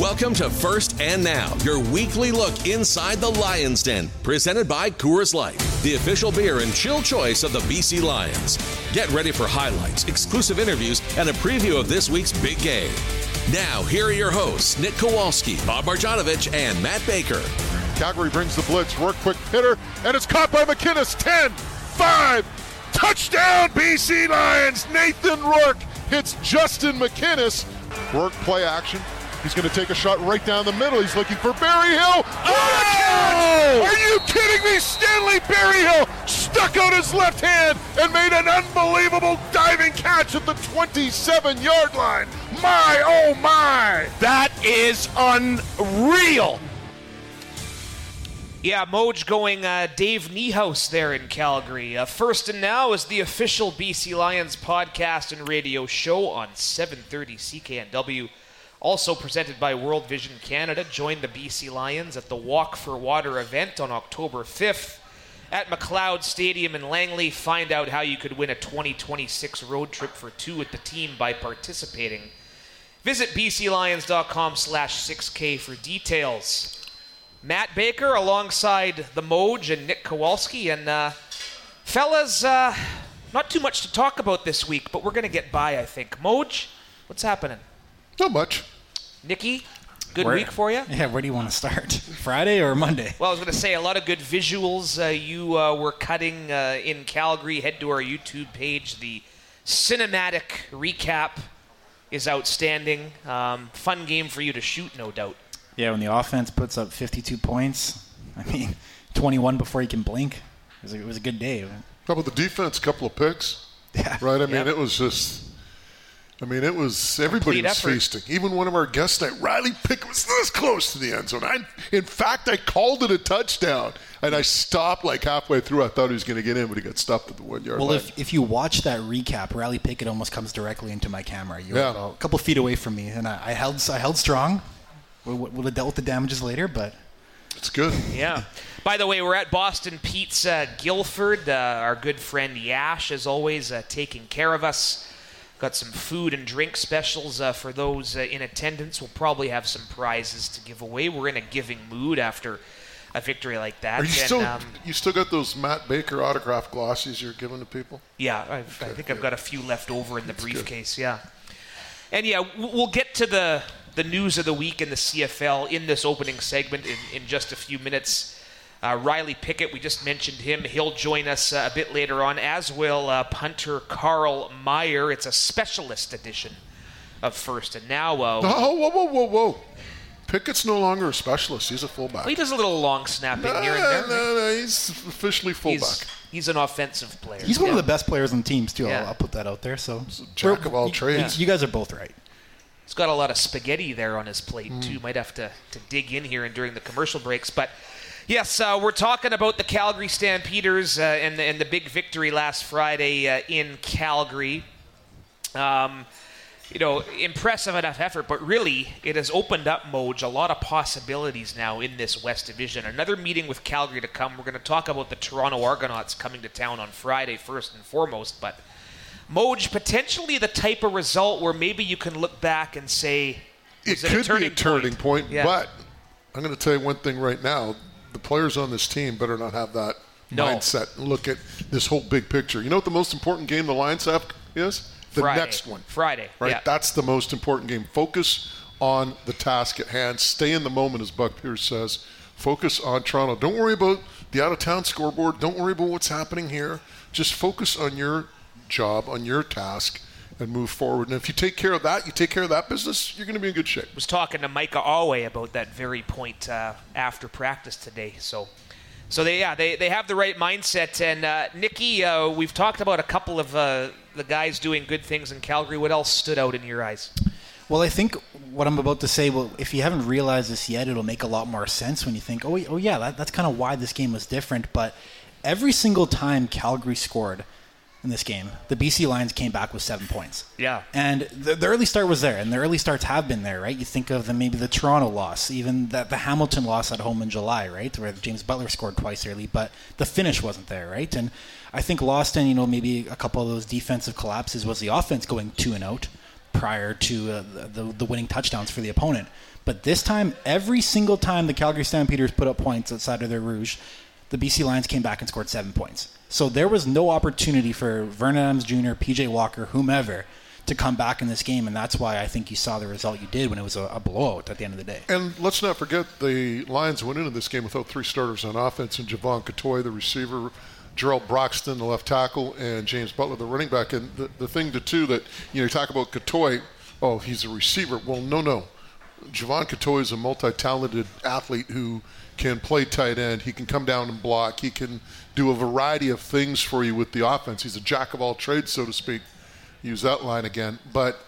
Welcome to First and Now, your weekly look inside the Lions Den, presented by Coors Light, the official beer and chill choice of the BC Lions. Get ready for highlights, exclusive interviews, and a preview of this week's big game. Now, here are your hosts, Nick Kowalski, Bob Marjanovic, and Matt Baker. Calgary brings the blitz, work quick hitter, and it's caught by McInnes. 10, 5, touchdown BC Lions. Nathan Rourke hits Justin McInnes. Rourke play action. He's going to take a shot right down the middle. He's looking for Barry Hill. What a catch! Are you kidding me? Stanley Berryhill stuck out his left hand and made an unbelievable diving catch at the 27-yard line. My, oh my! That is unreal. Yeah, Moj going Dave Niehaus there in Calgary. First and Now is the official BC Lions podcast and radio show on 730 CKNW. Also presented by World Vision Canada. Join the BC Lions at the Walk for Water event on October 5th at McLeod Stadium in Langley. Find out how you could win a 2026 road trip for two with the team by participating. Visit bclions.com/6K for details. Matt Baker alongside the Moj and Nick Kowalski. And fellas, not too much to talk about this week, but we're going to get by, I think. Moj, what's happening? Not much. Nikki, good week for you? Yeah, where do you want to start? Friday or Monday? Well, I was going to say a lot of good visuals you were cutting in Calgary. Head to our YouTube page. The cinematic recap is outstanding. Fun game for you to shoot, no doubt. Yeah, when the offense puts up 52 points, 21 before you can blink, it was a good day. How about the defense? Couple of picks. Yeah. Right? It was just... everybody was feasting. Even one of our guests tonight, Riley Pickett, was this close to the end zone. In fact, I called it a touchdown, and I stopped like halfway through. I thought he was going to get in, but he got stopped at the 1 yard line. Well, if you watch that recap, Riley Pickett almost comes directly into my camera. You were about a couple feet away from me, and I held strong. Would have dealt with the damages later, but it's good. Yeah. By the way, we're at Boston Pizza Guilford. Our good friend Yash, as always, taking care of us. Got some food and drink specials for those in attendance. We'll probably have some prizes to give away. We're in a giving mood after a victory like that. Are you still got those Matt Baker autographed glossies you're giving to people? Yeah, I think I've got a few left over in the briefcase. Good. Yeah. And yeah, we'll get to the news of the week in the CFL in this opening segment in just a few minutes. Riley Pickett, we just mentioned him. He'll join us a bit later on, as will punter Carl Meyer. It's a specialist edition of First and Now. Whoa. Pickett's no longer a specialist. He's a fullback. Well, he does a little long snapping here and there. No, he's officially fullback. He's an offensive player. He's one of the best players on teams, too. Yeah. I'll put that out there. So he's a jack of all trades. You guys are both right. He's got a lot of spaghetti there on his plate, too. Might have to dig in here and during the commercial breaks. But yes, we're talking about the Calgary Stampeders and the big victory last Friday in Calgary. Impressive enough effort, but really it has opened up, Moj, a lot of possibilities now in this West Division. Another meeting with Calgary to come. We're going to talk about the Toronto Argonauts coming to town on Friday first and foremost, but Moj, potentially the type of result where maybe you can look back and say it could be a turning point, yeah. But I'm going to tell you one thing right now. The players on this team better not have that mindset and look at this whole big picture. You know what the most important game the Lions have is? The next one. Friday. Right? Yeah. That's the most important game. Focus on the task at hand. Stay in the moment, as Buck Pierce says. Focus on Toronto. Don't worry about the out-of-town scoreboard. Don't worry about what's happening here. Just focus on your job, on your task, and move forward. And if you take care of that, you take care of that business, you're going to be in good shape. I was talking to Micah Alway about that very point after practice today. So they have the right mindset. And Nikki, we've talked about a couple of the guys doing good things in Calgary. What else stood out in your eyes? Well, I think what I'm about to say, if you haven't realized this yet, it'll make a lot more sense when you think, oh yeah, that's kind of why this game was different. But every single time Calgary scored in this game, the BC Lions came back with 7 points. Yeah. And the early start was there, and the early starts have been there, right? You think of maybe the Toronto loss, even the Hamilton loss at home in July, right, where James Butler scored twice early, but the finish wasn't there, right? And I think lost in, maybe a couple of those defensive collapses was the offense going 2 and out. prior to the winning touchdowns for the opponent. But this time, every single time the Calgary Stampeders put up points outside of their Rouge, the BC Lions came back and scored 7 points. So there was no opportunity for Vernon Adams Jr., PJ Walker, whomever, to come back in this game, and that's why I think you saw the result you did when it was a blowout at the end of the day. And let's not forget the Lions went into this game without 3 starters on offense, and Javon Catoy, the receiver, Jarrell Broxton, the left tackle, and James Butler, the running back. And the thing, too, that you talk about Catoy, oh, he's a receiver. Well, no. Javon Catoy is a multi-talented athlete who can play tight end. He can come down and block. He can do a variety of things for you with the offense. He's a jack of all trades, so to speak. Use that line again. But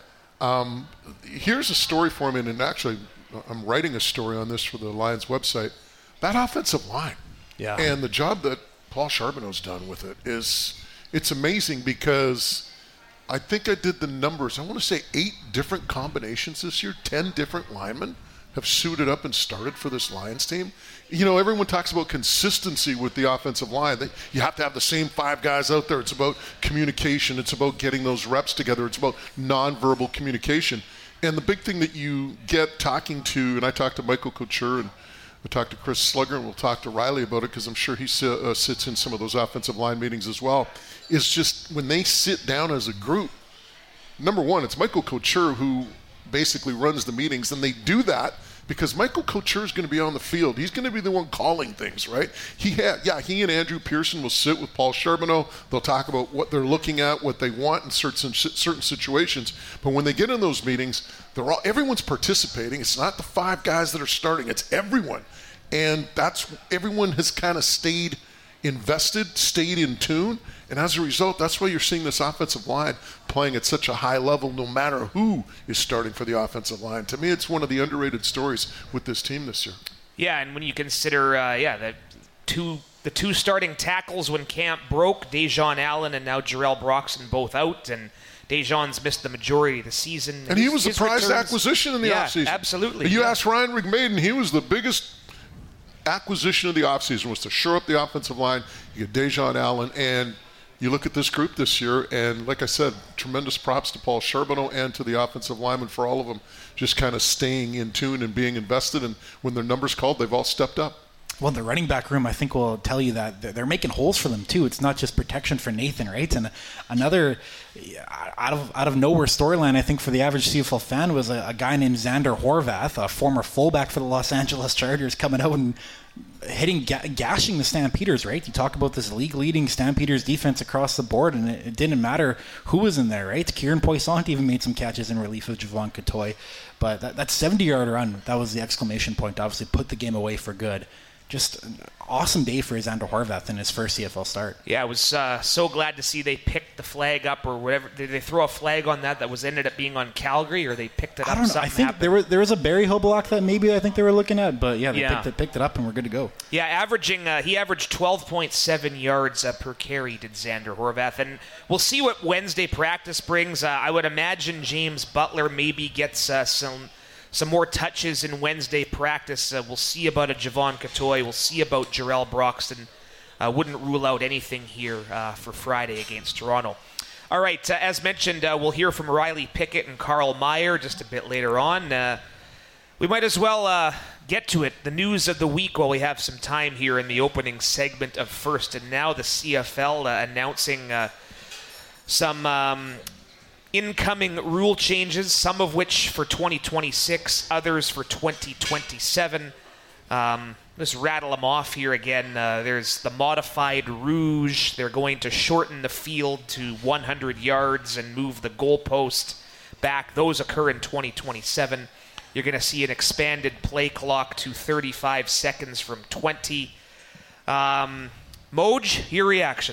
here's a story for me, and actually I'm writing a story on this for the Lions website. That offensive line and the job that Paul Charbonneau's done with it it's amazing, because I think I did the numbers. I want to say 8 different combinations this year. 10 different linemen have suited up and started for this Lions team. Everyone talks about consistency with the offensive line. You have to have the same 5 guys out there. It's about communication. It's about getting those reps together. It's about nonverbal communication. And the big thing that you get talking to, and I talked to Michael Couture, and we'll talk to Chris Slugger, and we'll talk to Riley about it, because I'm sure he sits in some of those offensive line meetings as well, is just when they sit down as a group, number one, it's Michael Couture who basically runs the meetings, and they do that because Michael Couture is going to be on the field. He's going to be the one calling things, right? He and Andrew Pearson will sit with Paul Charbonneau. They'll talk about what they're looking at, what they want in certain situations. But when they get in those meetings, everyone's participating. It's not the 5 guys that are starting. It's everyone. And everyone has kind of stayed invested, stayed in tune. And as a result, that's why you're seeing this offensive line playing at such a high level, no matter who is starting for the offensive line. To me, it's one of the underrated stories with this team this year. Yeah, and when you consider, the two starting tackles when camp broke, Dejon Allen and now Jarrell Broxton both out, and Dejon's missed the majority of the season. And he was a prized acquisition in the offseason. Absolutely. You asked Ryan McMaden, he was the biggest acquisition of the offseason, was to shore up the offensive line. You get Dejon Allen, and you look at this group this year, and like I said, tremendous props to Paul Charbonneau and to the offensive linemen for all of them just kind of staying in tune and being invested. And when their numbers called, they've all stepped up. Well, the running back room, I think, will tell you that they're making holes for them, too. It's not just protection for Nathan, right? And another out of nowhere storyline, I think, for the average CFL fan was a guy named Xander Horvath, a former fullback for the Los Angeles Chargers, coming out and gashing the Stampeders, right? You talk about this league-leading Stampeders defense across the board, and it didn't matter who was in there, right? Kieran Poissant even made some catches in relief of Javon Catoy. But that 70-yard run, that was the exclamation point, obviously put the game away for good. Just an awesome day for Xander Horvath in his first CFL start. Yeah, I was so glad to see they picked the flag up, or whatever. Did they throw a flag on that was ended up being on Calgary, or they picked it up? I don't know. I think there was a Barry Hill block that maybe I think they were looking at, but they picked it up and we're good to go. Yeah, he averaged 12.7 yards per carry, did Xander Horvath, and we'll see what Wednesday practice brings. I would imagine James Butler maybe gets some more touches in Wednesday practice. We'll see about a Javon Catoy. We'll see about Jarrell Broxton. Wouldn't rule out anything here for Friday against Toronto. All right, as mentioned, we'll hear from Riley Pickett and Carl Meyer just a bit later on. We might as well get to it. The news of the week while we have some time here in the opening segment of First and Now. The CFL announcing some incoming rule changes, some of which for 2026, others for 2027. Let's rattle them off here again. There's the modified Rouge. They're going to shorten the field to 100 yards and move the goalpost back. Those occur in 2027. You're going to see an expanded play clock to 35 seconds from 20. Moj, your reaction?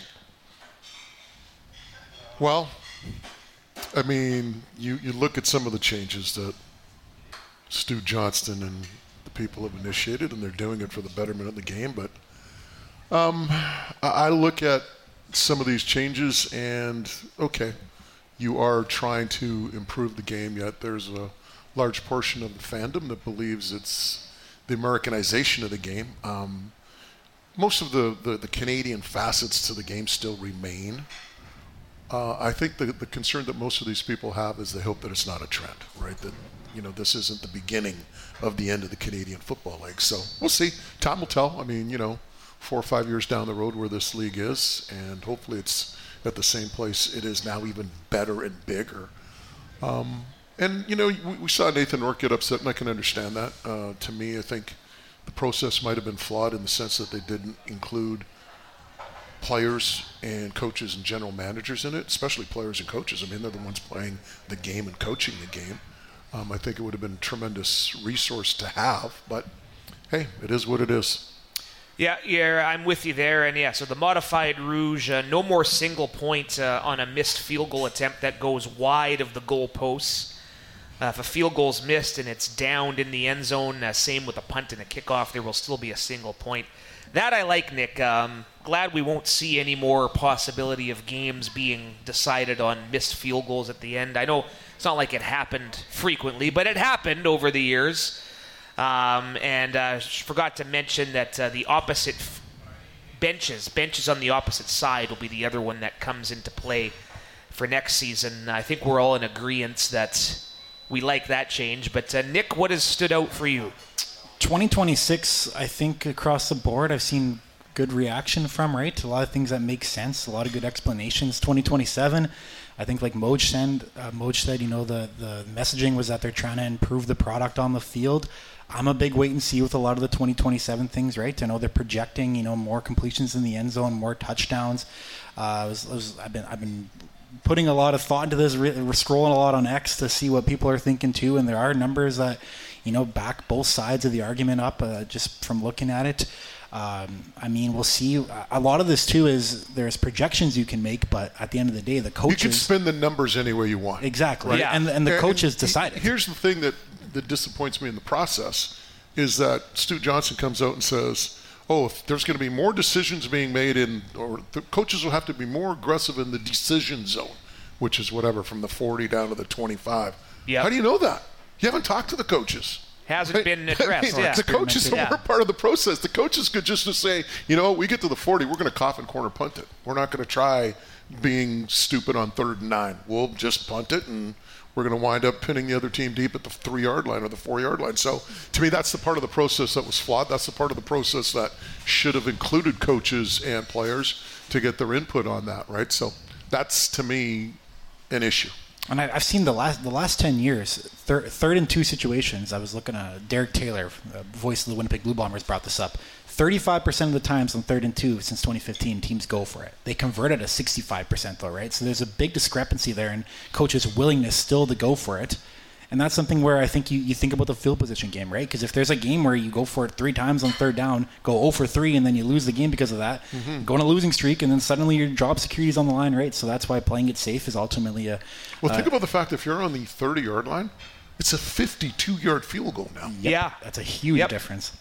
Well, I mean, you look at some of the changes that Stu Johnston and the people have initiated, and they're doing it for the betterment of the game. But I look at some of these changes, and okay, you are trying to improve the game, yet there's a large portion of the fandom that believes it's the Americanization of the game. Most of the Canadian facets to the game still remain. I think the concern that most of these people have is they hope that it's not a trend, right? That, this isn't the beginning of the end of the Canadian Football League. So we'll see. Time will tell. I mean, 4 or 5 years down the road where this league is, and hopefully it's at the same place it is now, even better and bigger. We saw Nathan Rourke get upset, and I can understand that. To me, I think the process might have been flawed in the sense that they didn't include players and coaches and general managers in it, especially players and coaches. I mean, they're the ones playing the game and coaching the game. I think it would have been a tremendous resource to have, but hey, it is what it is. Yeah, I'm with you there. And so the modified rouge, no more single point on a missed field goal attempt that goes wide of the goal posts. If a field goal's missed and it's downed in the end zone, same with a punt and a kickoff, there will still be a single point. That I like, Nick. Glad we won't see any more possibility of games being decided on missed field goals at the end. I know it's not like it happened frequently, but it happened over the years. And forgot to mention that the opposite benches on the opposite side will be the other one that comes into play for next season. I think we're all in agreement that we like that change. But Nick, what has stood out for you? 2026, I think across the board, I've seen good reaction from, right? A lot of things that make sense, a lot of good explanations. 2027, I think like Moj said, the messaging was that they're trying to improve the product on the field. I'm a big wait and see with a lot of the 2027 things, right? I know they're projecting, more completions in the end zone, more touchdowns. I've been putting a lot of thought into this. We're scrolling a lot on X to see what people are thinking too, and there are numbers that back both sides of the argument up just from looking at it. We'll see. A lot of this too is there's projections you can make, but at the end of the day, the coaches... You can spin the numbers any way you want. Exactly. Right? Yeah. And the coaches decide it. Here's the thing that disappoints me in the process is that Stu Johnson comes out and says, if there's going to be more decisions being made or the coaches will have to be more aggressive in the decision zone, which is whatever, from the 40 down to the 25. Yep. How do you know that? You haven't talked to the coaches. Hasn't been addressed. The coaches weren't part of the process. The coaches could just say, we get to the 40, we're going to coffin corner punt it. We're not going to try being stupid on 3rd and 9. We'll just punt it, and we're going to wind up pinning the other team deep at the 3-yard line or the 4-yard line. So to me, that's the part of the process that was flawed. That's the part of the process that should have included coaches and players to get their input on that, right? So that's, to me, an issue. And I've seen the last 10 years, third and 2 situations. I was looking at Derek Taylor, voice of the Winnipeg Blue Bombers, brought this up. 35% of the times on 3rd and 2 since 2015, teams go for it. They converted at 65% though, right? So there's a big discrepancy there in coaches' willingness still to go for it. And that's something where I think you think about the field position game, right? Because if there's a game where you go for it 3 times on 3rd down, go 0 for 3, and then you lose the game because of that, go on a losing streak, and then suddenly your job security is on the line, right? So that's why playing it safe is ultimately a... Well, think about the fact if you're on the 30-yard line, it's a 52-yard field goal now. Yep, yeah. That's a huge difference.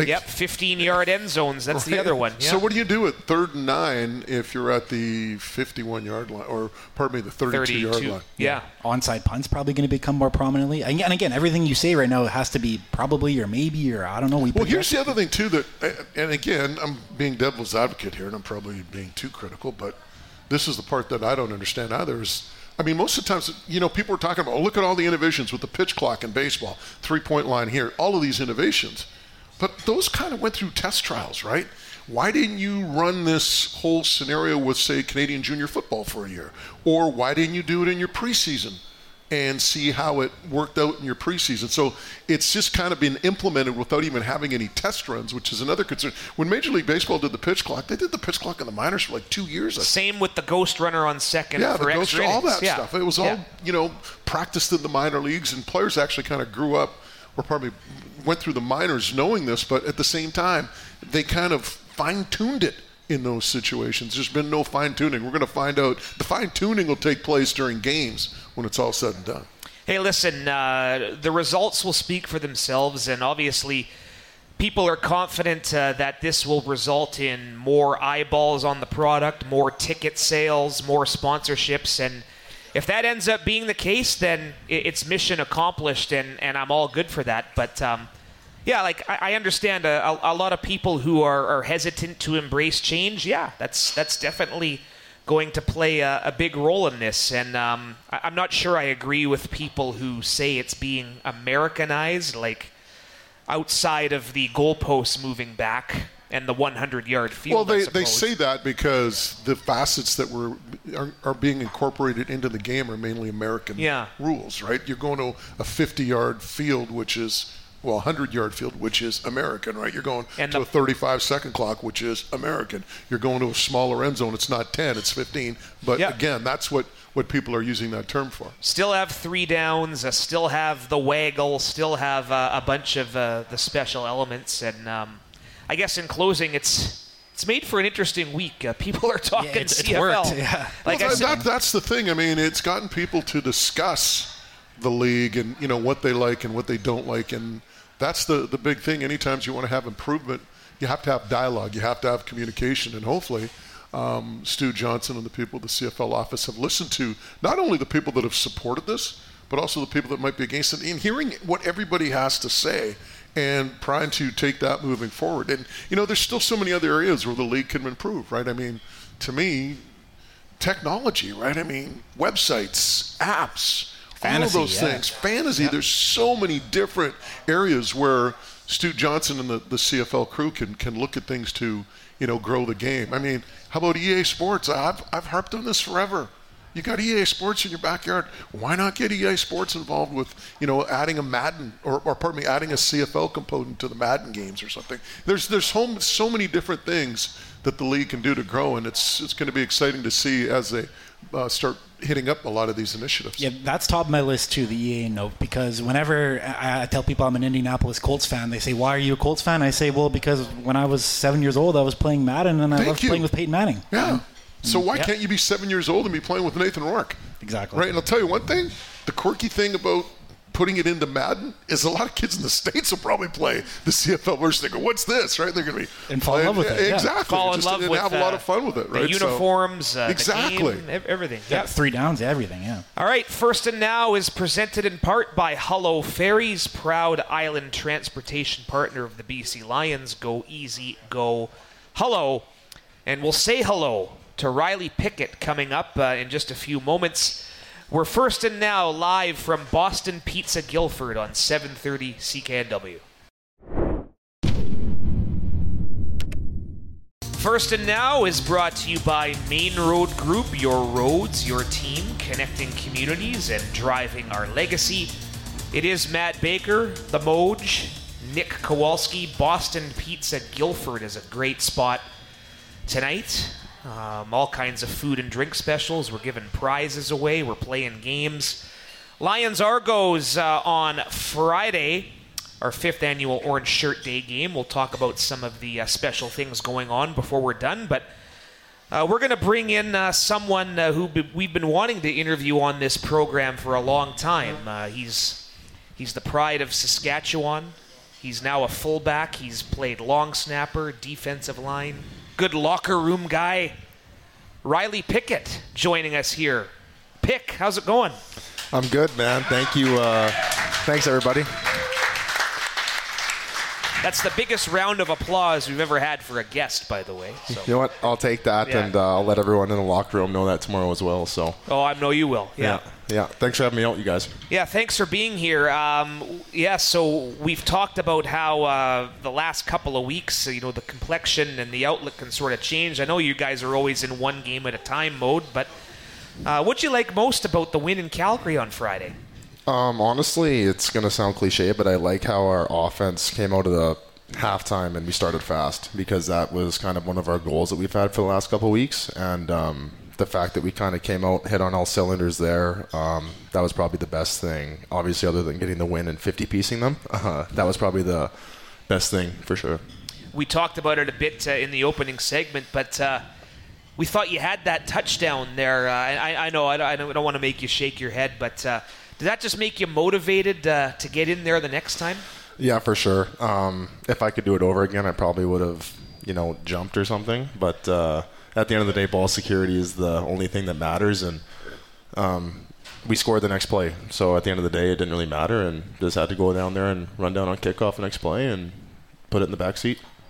15-yard end zones. That's right. The other one. Yeah. So what do you do at 3rd and 9 if you're at the 51-yard line, or pardon me, the 32-yard line? Yeah. Onside punt's probably going to become more prominently. And again, everything you say right now has to be probably or maybe or I don't know. Well, here's the other thing too and again, I'm being devil's advocate here, and I'm probably being too critical, but this is the part that I don't understand either. Most of the times, people are talking about, look at all the innovations with the pitch clock in baseball, 3-point line here, all of these innovations. But those kind of went through test trials, right? Why didn't you run this whole scenario with, say, Canadian junior football for a year? Or why didn't you do it in your preseason and see how it worked out in your preseason? So it's just kind of been implemented without even having any test runs, which is another concern. When Major League Baseball did the pitch clock, they did the pitch clock in the minors for like 2 years. Same with the ghost runner on second for extra innings. All that stuff. It was all, practiced in the minor leagues, and players actually kind of grew up, or probably went through the minors knowing this, but at the same time, they kind of fine-tuned it in those situations. There's been no fine-tuning. We're going to find out. The fine-tuning will take place during games when it's all said and done. Hey, listen, the results will speak for themselves, and obviously people are confident that this will result in more eyeballs on the product, more ticket sales, more sponsorships, and if that ends up being the case, then it's mission accomplished, and I'm all good for that. But, I understand a lot of people who are hesitant to embrace change. Yeah, that's definitely going to play a big role in this. And I'm not sure I agree with people who say it's being Americanized, like outside of the goalposts moving back and the 100-yard field. Well, they say that because the facets that are being incorporated into the game are mainly American rules, right? You're going to a 50-yard field, which is, well, a 100-yard field, which is American, right? You're going to a 35-second clock, which is American. You're going to a smaller end zone. It's not 10, it's 15. But again, that's what people are using that term for. Still have 3 downs, still have the waggle, still have a bunch of the special elements. And I guess in closing, it's made for an interesting week. People are talking CFL. It's worked, yeah. Like that's the thing. I mean, it's gotten people to discuss the league and, you know, what they like and what they don't like. And that's the big thing. Anytime you want to have improvement, you have to have dialogue. You have to have communication. And hopefully Stu Johnson and the people at the CFL office have listened to not only the people that have supported this, but also the people that might be against it, and hearing what everybody has to say and trying to take that moving forward. And, you know, there's still so many other areas where the league can improve, right? I mean, to me, technology, right? I mean, websites, apps, all of those things. Fantasy, there's so many different areas where Stu Johnson and the CFL crew can look at things to, you know, grow the game. I mean, how about EA Sports? I've harped on this forever. You got EA Sports in your backyard. Why not get EA Sports involved with, you know, adding a Madden adding a CFL component to the Madden games or something? There's so many different things that the league can do to grow, and it's going to be exciting to see as they start hitting up a lot of these initiatives. Yeah, that's top of my list too, the EA note, because whenever I tell people I'm an Indianapolis Colts fan, they say, why are you a Colts fan? I say, well, because when I was 7 years old, I was playing Madden, and I loved playing with Peyton Manning. Yeah. So why can't you be 7 years old and be playing with Nathan Rourke? Exactly. Right, and I'll tell you one thing, the quirky thing about putting it into Madden is a lot of kids in the States will probably play the CFL version. They go, what's this, right? They're going to be and fall in love with it. Exactly. Fall in love with have a lot of fun with it, right? The uniforms, exactly. the game, everything. Yeah, 3 downs, everything, yeah. All right, First and Now is presented in part by Hullo Ferries, proud island transportation partner of the BC Lions. Go easy, go Hullo. And we'll say hello to Riley Pickett coming up in just a few moments. We're First and Now live from Boston Pizza Guilford on 730 CKNW. First and Now is brought to you by Main Road Group, your roads, your team, connecting communities and driving our legacy. It is Matt Baker, the Moj, Nick Kowalski. Boston Pizza Guilford is a great spot tonight. All kinds of food and drink specials. We're giving prizes away. We're playing games. Lions Argos on Friday, our 5th annual Orange Shirt Day game. We'll talk about some of the special things going on before we're done. But we're going to bring in someone who we've been wanting to interview on this program for a long time. He's the pride of Saskatchewan. He's now a fullback. He's played long snapper, defensive line. Good locker room guy, Riley Pickett, joining us here. Pick, how's it going? I'm good, man. Thank you. Thanks, everybody. That's the biggest round of applause we've ever had for a guest, by the way. So. You know what? I'll take that, and I'll let everyone in the locker room know that tomorrow as well. So. Oh, I know you will. Yeah. Thanks for having me out, you guys. Yeah, thanks for being here. So we've talked about how the last couple of weeks, you know, the complexion and the outlook can sort of change. I know you guys are always in one game at a time mode, but what'd you like most about the win in Calgary on Friday? Honestly, it's going to sound cliche, but I like how our offense came out of the halftime and we started fast, because that was kind of one of our goals that we've had for the last couple of weeks. And the fact that we kind of came out, hit on all cylinders there, that was probably the best thing. Obviously, other than getting the win and 50-piecing them, that was probably the best thing for sure. We talked about it a bit in the opening segment, but we thought you had that touchdown there. I know I don't want to make you shake your head, but did that just make you motivated to get in there the next time? Yeah, for sure. If I could do it over again, I probably would have, jumped or something. But at the end of the day, ball security is the only thing that matters. And we scored the next play. So at the end of the day, it didn't really matter, and just had to go down there and run down on kickoff the next play and put it in the back seat.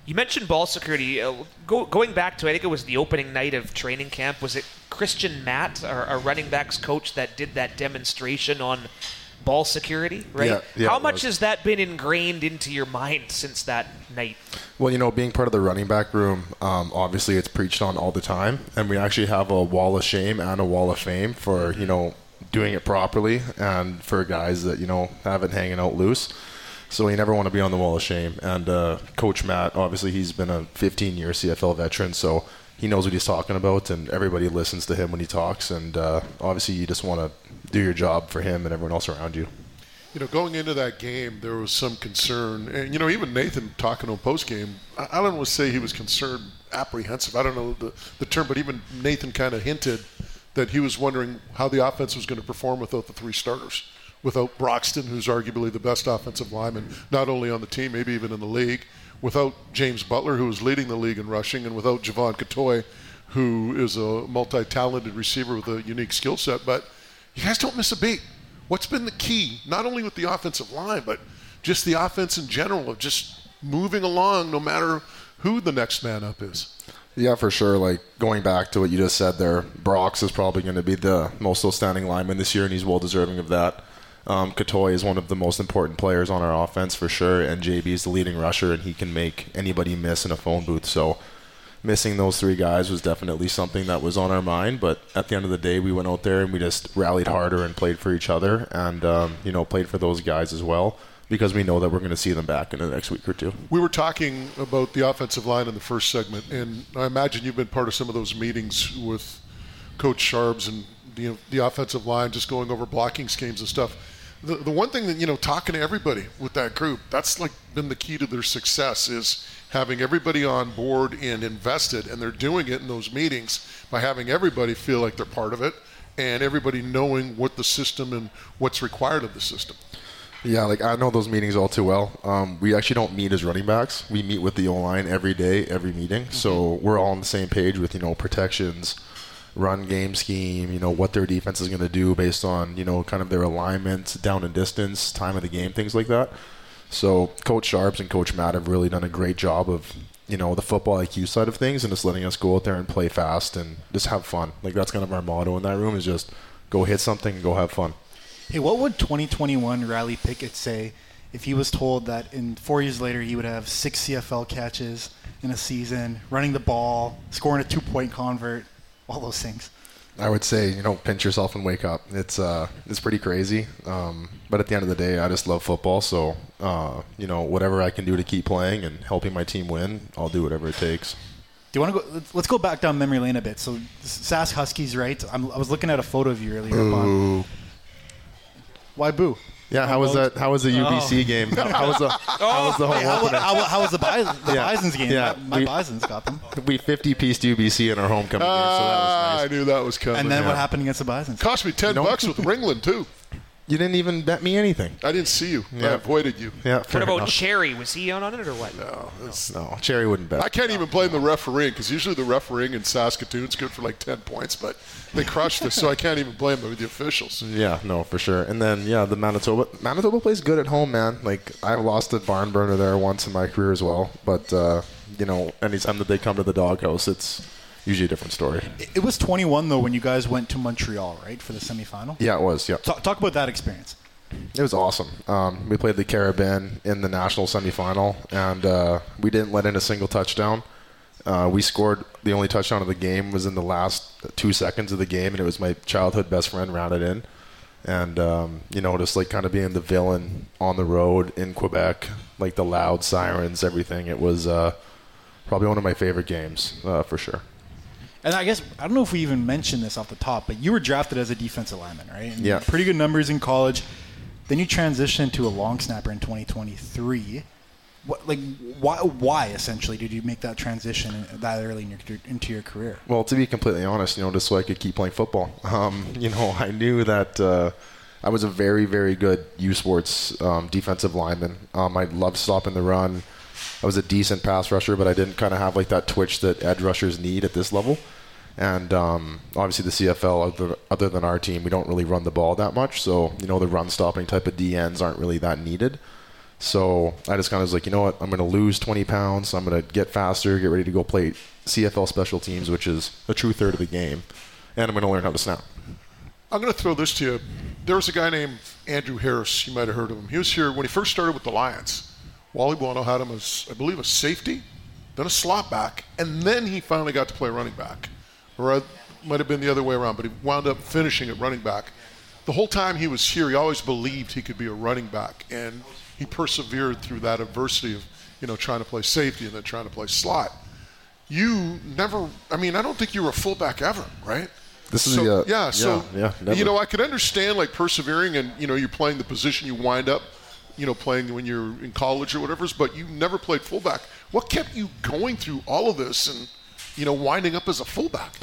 You mentioned ball security. Going back to, I think it was the opening night of training camp, was it Christian Matt, our running backs coach, that did that demonstration on ball security, right? Yeah, How much has that been ingrained into your mind since that night? Well, being part of the running back room, obviously it's preached on all the time, and we actually have a wall of shame and a wall of fame for, doing it properly and for guys that, have it hanging out loose. So you never want to be on the wall of shame. And Coach Matt, obviously he's been a 15-year CFL veteran, so he knows what he's talking about, and everybody listens to him when he talks. And obviously you just want to do your job for him and everyone else around you. Going into that game, there was some concern. And, even Nathan talking on post-game, I don't want to say he was concerned, apprehensive. I don't know the term, but even Nathan kind of hinted that he was wondering how the offense was going to perform without the three starters. Without Broxton, who's arguably the best offensive lineman, not only on the team, maybe even in the league. Without James Butler, who is leading the league in rushing. And without Javon Catoy, who is a multi-talented receiver with a unique skill set. But you guys don't miss a beat. What's been the key, not only with the offensive line, but just the offense in general of just moving along no matter who the next man up is? Yeah, for sure. Like, going back to what you just said there, Brox is probably going to be the most outstanding lineman this year, and he's well deserving of that. Catoy is one of the most important players on our offense for sure, and JB is the leading rusher, and he can make anybody miss in a phone booth. So missing those three guys was definitely something that was on our mind, but at the end of the day, we went out there and we just rallied harder and played for each other and, played for those guys as well, because we know that we're going to see them back in the next week or two. We were talking about the offensive line in the first segment, and I imagine you've been part of some of those meetings with Coach Sharps and the offensive line, just going over blocking schemes and stuff. The one thing that, talking to everybody with that group, that's like been the key to their success, is having everybody on board and invested, and they're doing it in those meetings by having everybody feel like they're part of it and everybody knowing what the system and what's required of the system. Yeah, I know those meetings all too well. We actually don't meet as running backs. We meet with the O-line every day, every meeting. So we're all on the same page with, protections, run game scheme, what their defense is going to do based on, kind of their alignment, down and distance, time of the game, things like that. So Coach Sharps and Coach Matt have really done a great job of, the football IQ side of things and just letting us go out there and play fast and just have fun. That's kind of our motto in that room, is just go hit something and go have fun. Hey, what would 2021 Riley Pickett say if he was told that in 4 years later he would have 6 CFL catches in a season, running the ball, scoring a 2-point convert, all those things? I would say, pinch yourself and wake up. It's pretty crazy. But at the end of the day, I just love football. So, whatever I can do to keep playing and helping my team win, I'll do whatever it takes. Do you want to go? Let's go back down memory lane a bit. So, Sask Huskies, right? I was looking at a photo of you earlier. Boo. Why boo? Yeah, how was that? How was the UBC game? How was the home opener? How was the Bisons game? Yeah, my Bisons got them. We 50-pieced UBC in our homecoming game, so that was nice. I knew that was coming. And then what happened against the Bisons? Cost me $10 with Ringland too. You didn't even bet me anything. I didn't see you. Yeah. I avoided you. Yeah. What about Cherry? Was he on it or what? No, Cherry wouldn't bet. I can't even blame the refereeing, because usually the refereeing in Saskatoon's good for like 10 points, but they crushed us, so I can't even blame the officials. Yeah, no, for sure. And then, the Manitoba plays good at home, man. I've lost a barn burner there once in my career as well. But, anytime that they come to the doghouse, it's usually a different story. It was 21, though, when you guys went to Montreal, right, for the semifinal? Yeah, it was, yeah. Talk about that experience. It was awesome. We played the Carabin in the national semifinal, and we didn't let in a single touchdown. We scored the only touchdown of the game was in the last 2 seconds of the game, and it was my childhood best friend rounded in. And, just kind of being the villain on the road in Quebec, the loud sirens, everything. It was probably one of my favorite games, for sure. And I guess, I don't know if we even mentioned this off the top, but you were drafted as a defensive lineman, right? And yeah. Pretty good numbers in college. Then you transitioned to a long snapper in 2023. Why essentially did you make that transition that early into your career? Well, to be completely honest, just so I could keep playing football. I knew that I was a very, very good U Sports defensive lineman. I loved stopping the run. I was a decent pass rusher, but I didn't kind of have that twitch that edge rushers need at this level. And obviously the CFL, other than our team, we don't really run the ball that much. So, the run-stopping type of DNs aren't really that needed. So I just kind of was like, you know what? I'm going to lose 20 pounds. I'm going to get faster, get ready to go play CFL special teams, which is a true third of the game. And I'm going to learn how to snap. I'm going to throw this to you. There was a guy named Andrew Harris. You might have heard of him. He was here when he first started with the Lions. Wally Buono had him as, I believe, a safety, then a slot back, and then he finally got to play running back. Or it might have been the other way around, but he wound up finishing at running back. The whole time he was here, he always believed he could be a running back, and he persevered through that adversity of, trying to play safety and then trying to play slot. You never, I don't think you were a fullback ever, right? Never. I could understand like persevering and, you're playing the position you wind up, playing when you're in college or whatever, but you never played fullback. What kept you going through all of this and, winding up as a fullback?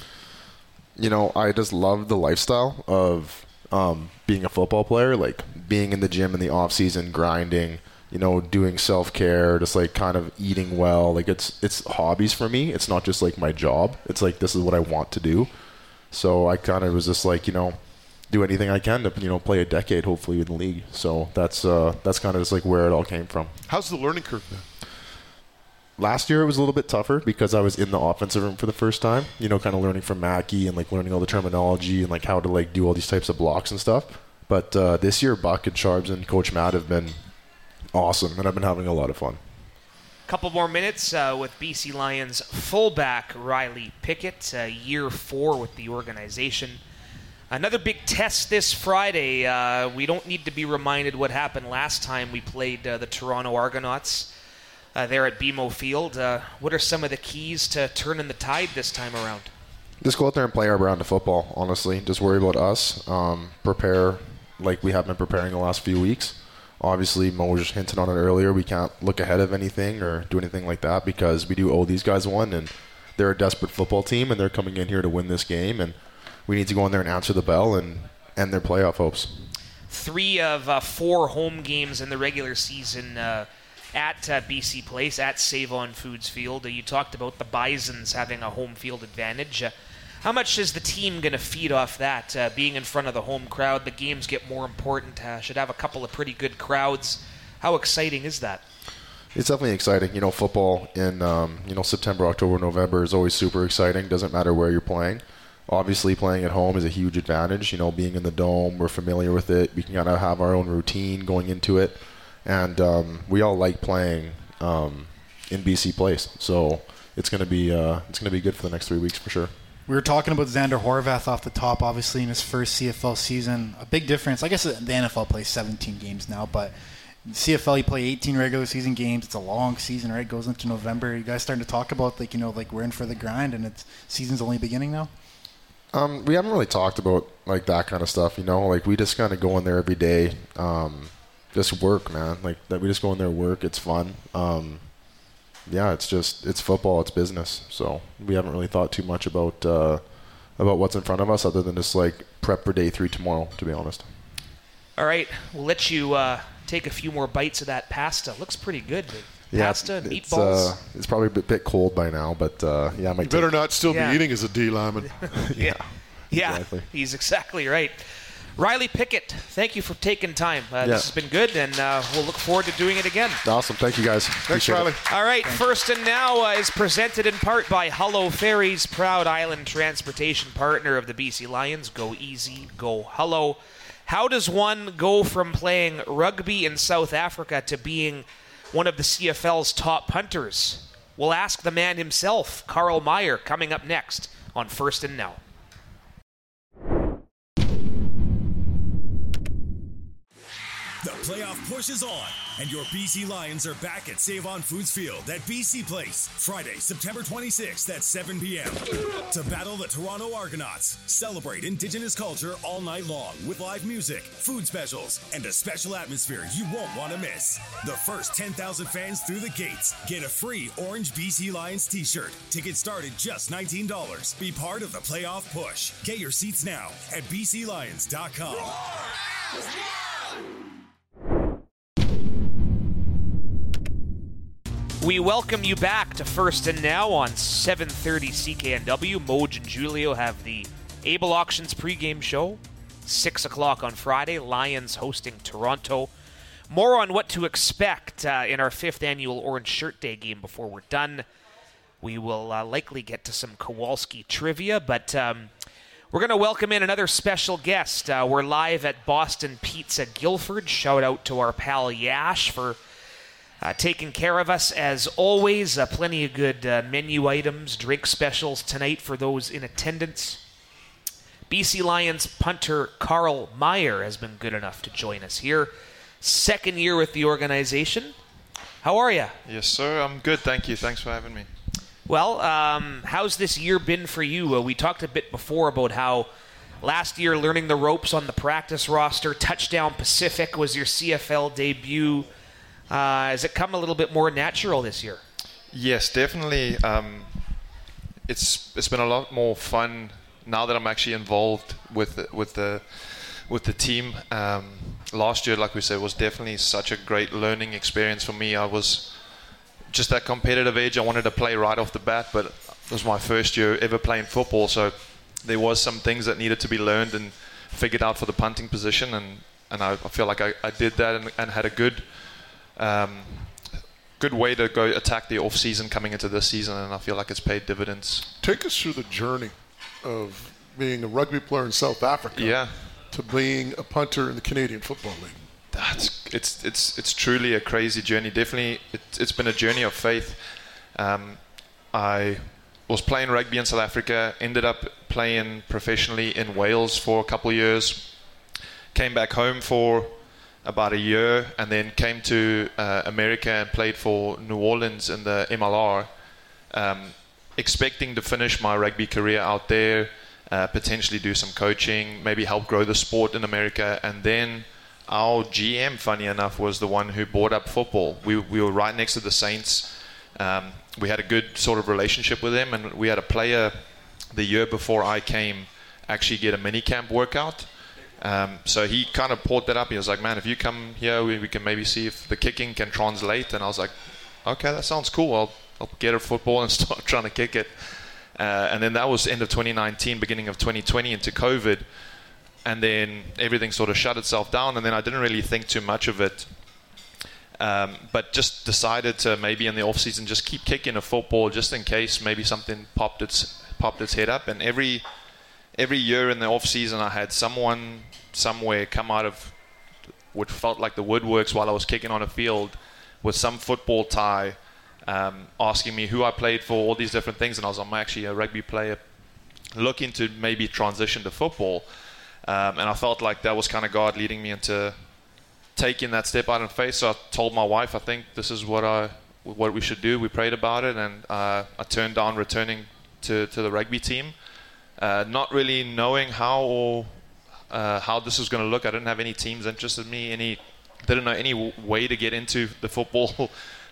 I just love the lifestyle of being a football player, like being in the gym in the off season, grinding, doing self-care, just like kind of eating well. Like it's hobbies for me. It's not just like my job. It's like, this is what I want to do. So I kind of was just like, do anything I can to, play a decade, hopefully, in the league. So that's kind of just like where it all came from. How's the learning curve been? Last year it was a little bit tougher because I was in the offensive room for the first time, kind of learning from Mackey and like learning all the terminology and like how to like do all these types of blocks and stuff. But this year, Buck and Sharps and Coach Matt have been awesome, and I've been having a lot of fun. Couple more minutes with BC Lions fullback Riley Pickett, year 4 with the organization. Another big test this Friday. We don't need to be reminded what happened last time we played the Toronto Argonauts there at BMO Field. What are some of the keys to turning the tide this time around? Just go out there and play our brand of football, honestly. Just worry about us. Prepare like we have been preparing the last few weeks. Obviously, Mo was just hinted on it earlier. We can't look ahead of anything or do anything like that because we do owe these guys one, and they're a desperate football team, and they're coming in here to win this game, and we need to go in there and answer the bell and end their playoff hopes. 3 of 4 home games in the regular season at BC Place, at Save-On Foods Field. You talked about the Bisons having a home field advantage. How much is the team going to feed off that? Being in front of the home crowd, the games get more important. Should have a couple of pretty good crowds. How exciting is that? It's definitely exciting. Football in September, October, November is always super exciting. Doesn't matter where you're playing. Obviously, playing at home is a huge advantage. Being in the Dome, we're familiar with it. We can kind of have our own routine going into it, and we all like playing in BC Place. So it's going to be good for the next 3 weeks for sure. We were talking about Xander Horvath off the top, obviously, in his first CFL season. A big difference. I guess the NFL plays 17 games now, but CFL, you play 18 regular season games. It's a long season, right? It goes into November. You guys starting to talk about, we're in for the grind, and season's only beginning now? We haven't really talked about, that kind of stuff, we just kind of go in there every day, just work, man. We just go in there and work. It's fun. It's football, it's business. So we haven't really thought too much about what's in front of us other than just prep for day 3 tomorrow, to be honest. All right, we'll let you take a few more bites of that pasta. Looks pretty good. Pasta, meatballs. It's probably a bit cold by now, but I might. You better not still be eating as a D lineman. Yeah, exactly. He's exactly right. Riley Pickett, thank you for taking time. This has been good, and we'll look forward to doing it again. Awesome. Thank you, guys. Thanks, Riley. All right, First and Now is presented in part by Hullo Ferries, proud island transportation partner of the BC Lions. Go easy, go Hullo. How does one go from playing rugby in South Africa to being one of the CFL's top punters? We'll ask the man himself, Carl Meyer, coming up next on First and Now. The playoff push is on, and your BC Lions are back at Save-On Foods Field at BC Place, Friday, September 26th at 7 p.m. to battle the Toronto Argonauts. Celebrate Indigenous culture all night long with live music, food specials, and a special atmosphere you won't want to miss. The first 10,000 fans through the gates get a free orange BC Lions t-shirt. Tickets start at just $19. Be part of the playoff push. Get your seats now at bclions.com. We welcome you back to First and Now on 7:30 CKNW. Moj and Julio have the Able Auctions pregame show. 6 o'clock on Friday. Lions hosting Toronto. More on what to expect in our 5th annual Orange Shirt Day game before we're done. We will likely get to some Kowalski trivia, but we're going to welcome in another special guest. We're live at Boston Pizza Guilford. Shout out to our pal Yash for taking care of us as always. Plenty of good menu items, drink specials tonight for those in attendance. BC Lions punter Carl Meyer has been good enough to join us here. 2nd year with the organization. How are you? Yes, sir. I'm good, thank you. Thanks for having me. Well, how's this year been for you? We talked a bit before about how last year learning the ropes on the practice roster, Touchdown Pacific was your CFL debut. Has it come a little bit more natural this year? Yes, definitely. It's been a lot more fun now that I'm actually involved with the team. Last year, like we said, was definitely such a great learning experience for me. I was just that competitive age. I wanted to play right off the bat, but it was my first year ever playing football, so there was some things that needed to be learned and figured out for the punting position, and I feel like I did that and had a good way to go attack the off season coming into this season, and I feel like it's paid dividends. Take us through the journey of being a rugby player in South Africa to being a punter in the Canadian Football League. It's truly a crazy journey. Definitely, it's been a journey of faith. I was playing rugby in South Africa, ended up playing professionally in Wales for a couple of years, came back home for about a year, and then came to America and played for New Orleans in the MLR, expecting to finish my rugby career out there, potentially do some coaching, maybe help grow the sport in America. And then our GM, funny enough, was the one who brought up football. We were right next to the Saints. We had a good sort of relationship with them, and we had a player the year before I came actually get a mini camp workout. So he kind of brought that up. He was like, man, if you come here, we can maybe see if the kicking can translate. And I was like, okay, that sounds cool. I'll get a football and start trying to kick it. And then that was end of 2019, beginning of 2020 into COVID. And then everything sort of shut itself down. And then I didn't really think too much of it. But just decided to maybe in the off season just keep kicking a football just in case maybe something popped its head up. And every year in the off season, I had someone somewhere come out of what felt like the woodworks while I was kicking on a field with some football tie, asking me who I played for, all these different things. And I was like, I'm actually a rugby player looking to maybe transition to football. And I felt like that was kind of God leading me into taking that step out in faith. So I told my wife, I think this is what we should do. We prayed about it, and I turned down returning to the rugby team, not really knowing how this was going to look. I didn't have any teams interested in me, didn't know any way to get into the football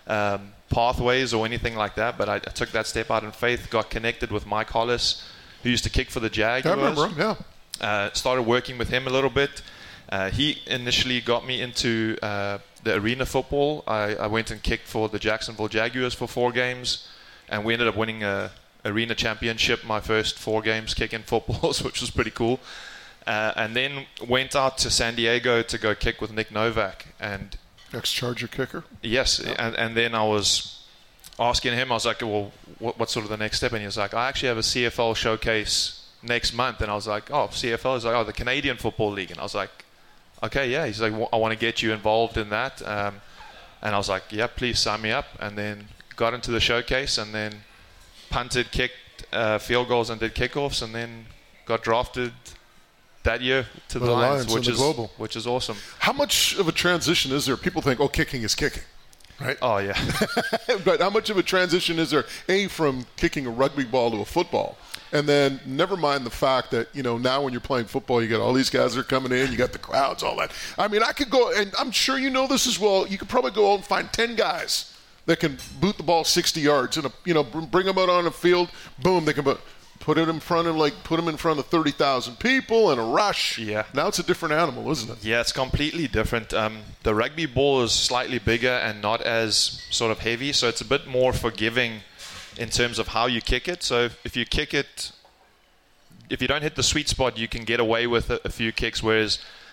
pathways or anything like that. But I took that step out in faith, got connected with Mike Hollis, who used to kick for the Jaguars. I remember him, yeah. Started working with him a little bit. He initially got me into the arena football. I went and kicked for the Jacksonville Jaguars for 4 games, and we ended up winning a arena championship my first 4 games kicking footballs, which was pretty cool. And then went out to San Diego to go kick with Nick Novak. And ex-Charger kicker? Yes, and then I was asking him, I was like, well, what's sort of the next step? And he was like, I actually have a CFL showcase next month. And I was like, oh, CFL? He's like, oh, the Canadian Football League. And I was like, okay, yeah. He's like, I want to get you involved in that. And I was like, yeah, please sign me up. And then got into the showcase, and then punted, kicked field goals, and did kickoffs, and then got drafted that year to the Lions, which is awesome. How much of a transition is there? People think, kicking is kicking, right? Oh, yeah. But how much of a transition is there, from kicking a rugby ball to a football? And then never mind the fact that, now when you're playing football, you got all these guys that are coming in, you got the crowds, all that. I mean, I could go, and I'm sure you know this as well, you could probably go out and find 10 guys that can boot the ball 60 yards and, bring them out on the field, boom, they can put it in front of 30,000 people and a rush. Yeah. Now it's a different animal, isn't it? Yeah, it's completely different. The rugby ball is slightly bigger and not as sort of heavy, so it's a bit more forgiving in terms of how you kick it. So if you kick it, if you don't hit the sweet spot, you can get away with a few kicks, whereas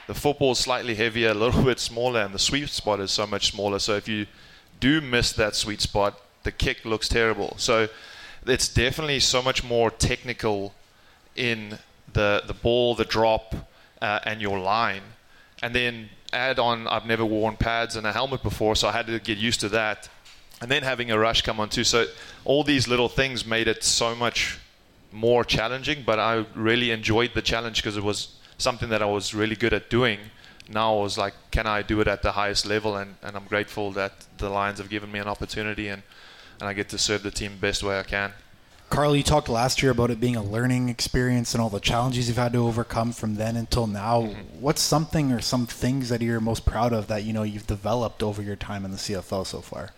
the football is slightly heavier, a little bit smaller, and the sweet spot is so much smaller. So if you do miss that sweet spot, the kick looks terrible. So it's definitely so much more technical in the ball, the drop, and your line. And then add on, I've never worn pads and a helmet before, so I had to get used to that. And then having a rush come on too. So all these little things made it so much more challenging, but I really enjoyed the challenge because it was something that I was really good at doing. Now I was like, can I do it at the highest level? And I'm grateful that the Lions have given me an opportunity, and I get to serve the team the best way I can. Carl, you talked last year about it being a learning experience and all the challenges you've had to overcome from then until now. What's something or some things that you're most proud of that you've developed over your time in the CFL so far?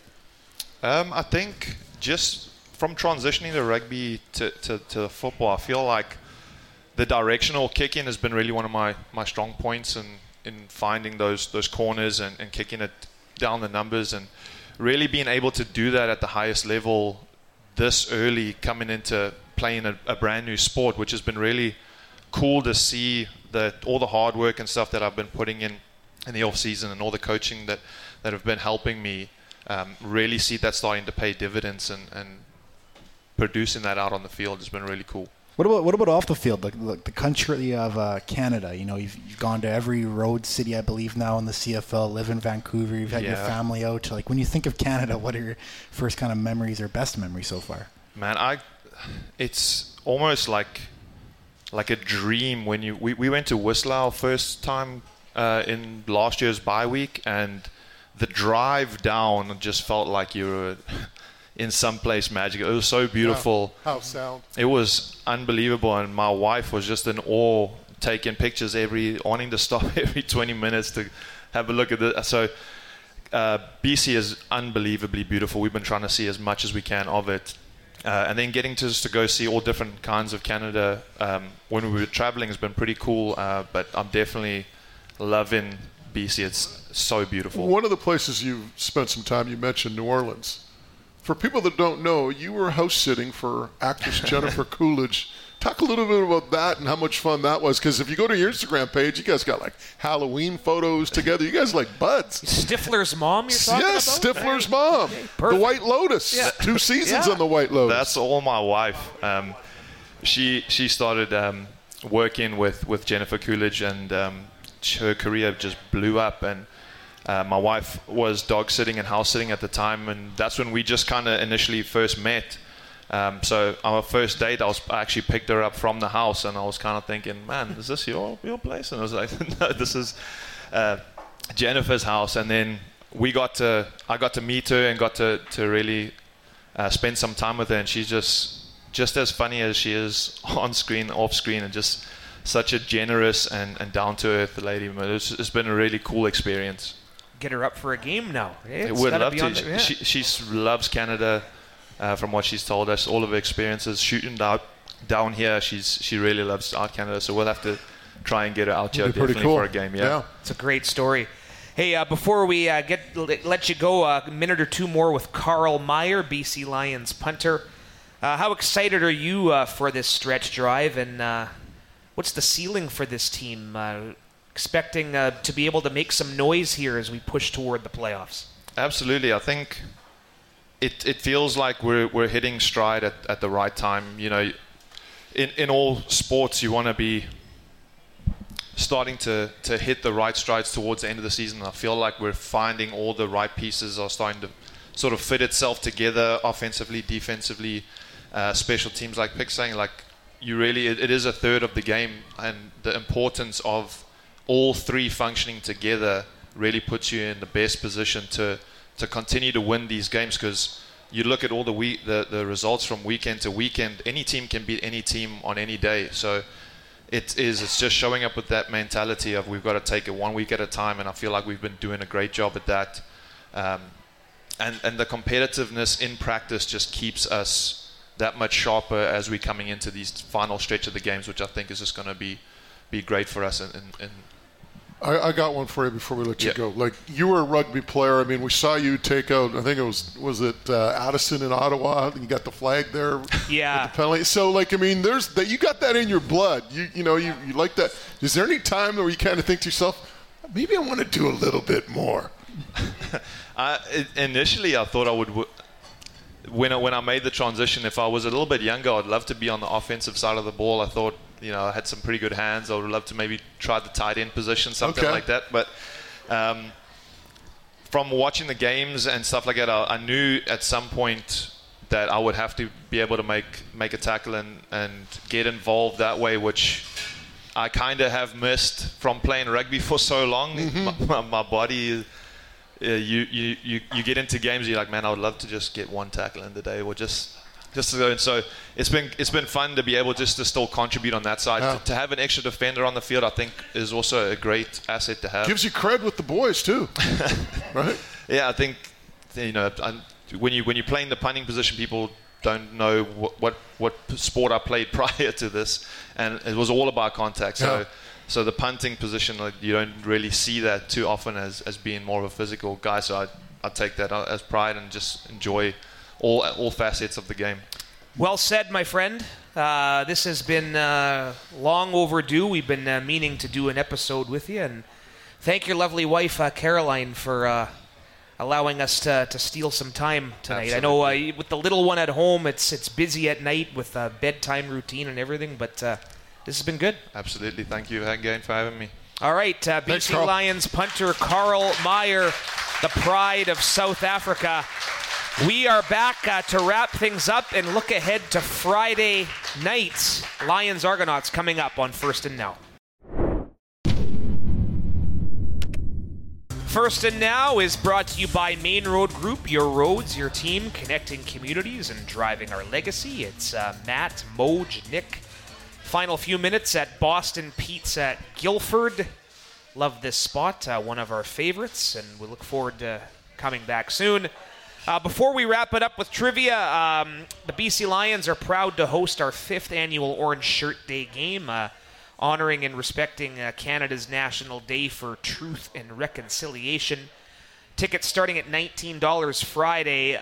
I think just from transitioning to rugby to football, I feel like the directional kicking has been really one of my strong points in finding those corners and kicking it down the numbers, and really being able to do that at the highest level this early, coming into playing a brand new sport, which has been really cool to see that all the hard work and stuff that I've been putting in the off season and all the coaching that have been helping me really see that starting to pay dividends, and producing that out on the field has been really cool. What about off the field? The country of Canada. You've gone to every road city, I believe, now in the CFL. Live in Vancouver. You've had your family out. When you think of Canada, what are your first kind of memories or best memories so far? Man, it's almost like a dream when we went to Whistler our first time in last year's bye week, and the drive down just felt like you were in some place magical. It was so beautiful. Yeah. How sound. It was unbelievable, and my wife was just in awe, taking pictures wanting to stop every 20 minutes to have a look at it. So BC is unbelievably beautiful. We've been trying to see as much as we can of it. And then getting to go see all different kinds of Canada when we were traveling has been pretty cool, but I'm definitely loving BC. It's so beautiful. One of the places you've spent some time, you mentioned New Orleans. For people that don't know, you were house sitting for actress Jennifer Coolidge. Talk a little bit about that and how much fun that was, because if you go to your Instagram page, you guys got like Halloween photos together. You guys like buds. Stifler's mom, you're talking about? Yes, Stifler's mom. Perfect. The White Lotus. Yeah. 2 seasons on the White Lotus. That's all my wife. She started working with Jennifer Coolidge, and her career just blew up. And my wife was dog sitting and house sitting at the time, and that's when we just kind of initially first met. So our first date, I actually picked her up from the house, and I was kind of thinking, man, is this your place? And I was like, no, this is Jennifer's house. And then I got to meet her and got to really spend some time with her, and she's just as funny as she is on screen, off screen, and just such a generous and down-to-earth lady. It's been a really cool experience. Get her up for a game now. Would love to. She loves Canada. From what she's told us, all of her experiences shooting down here, she really loves out Canada. So we'll have to try and get her out here definitely for a game. Yeah, it's a great story. Hey, before we let you go, a minute or two more with Carl Meyer, BC Lions punter. How excited are you for this stretch drive, and what's the ceiling for this team? Expecting to be able to make some noise here as we push toward the playoffs. Absolutely, I think. It feels like we're hitting stride at the right time. In all sports, you want to be starting to hit the right strides towards the end of the season. I feel like we're finding all the right pieces are starting to sort of fit itself together, offensively, defensively, special teams. Like Pick's saying, like it is a third of the game, and the importance of all three functioning together really puts you in the best position to continue to win these games, because you look at all the results from weekend to weekend, any team can beat any team on any day. So it's just showing up with that mentality of we've got to take it 1 week at a time, and I feel like we've been doing a great job at that. And the competitiveness in practice just keeps us that much sharper as we're coming into these final stretch of the games, which I think is just going to be great for us in I got one for you before we let you Yeah. go. Like, you were a rugby player. I mean, we saw you take out, I think it was it Addison in Ottawa? You got the flag there. Yeah. With the penalty. So, like, I mean, there's that. You got that in your blood. You like that. Is there any time where you kind of think to yourself, maybe I want to do a little bit more? Initially, I thought I would. When I made the transition, if I was a little bit younger, I'd love to be on the offensive side of the ball. I thought, I had some pretty good hands. I would love to maybe try the tight end position, something like that. But from watching the games and stuff like that, I knew at some point that I would have to be able to make a tackle and get involved that way, which I kind of have missed from playing rugby for so long. My body. You get into games, you're like, man, I would love to just get one tackle in the day, or just to go. And so it's been fun to be able just to still contribute on that side. Yeah. To have an extra defender on the field, I think, is also a great asset to have. Gives you cred with the boys too, right? Yeah, I think when you play in the punting position, people don't know what sport I played prior to this, and it was all about contact. So the punting position, you don't really see that too often as being more of a physical guy. So I take that as pride and just enjoy all facets of the game. Well said, my friend. This has been long overdue. We've been meaning to do an episode with you, and thank your lovely wife, Caroline, for allowing us to steal some time tonight. Absolutely. I know with the little one at home, it's busy at night with bedtime routine and everything, but this has been good. Absolutely. Thank you again for having me. All right, BC Lions punter Carl Meyer, the pride of South Africa. We are back to wrap things up and look ahead to Friday night. Lions Argonauts coming up on First and Now. First and Now is brought to you by Main Road Group, your roads, your team, connecting communities and driving our legacy. It's Matt, Moj, Nick. Final few minutes at Boston Pizza at Guildford. Love this spot, one of our favorites, and we look forward to coming back soon. Before we wrap it up with trivia, the BC Lions are proud to host our 5th annual Orange Shirt Day game, honoring and respecting Canada's National Day for Truth and Reconciliation. Tickets starting at $19 Friday.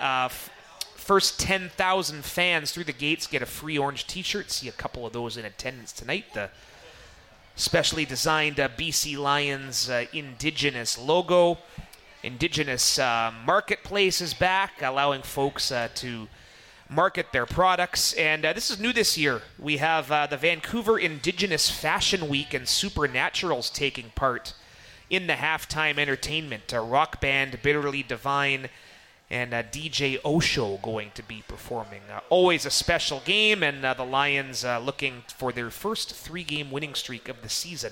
First 10,000 fans through the gates get a free orange t-shirt. See a couple of those in attendance tonight. The specially designed BC Lions Indigenous logo. Indigenous Marketplace is back, allowing folks to market their products. And this is new this year. We have the Vancouver Indigenous Fashion Week and Supernaturals taking part in the halftime entertainment. Rock band Bitterly Divine and DJ Osho going to be performing. Always a special game, and the Lions looking for their first 3-game winning streak of the season.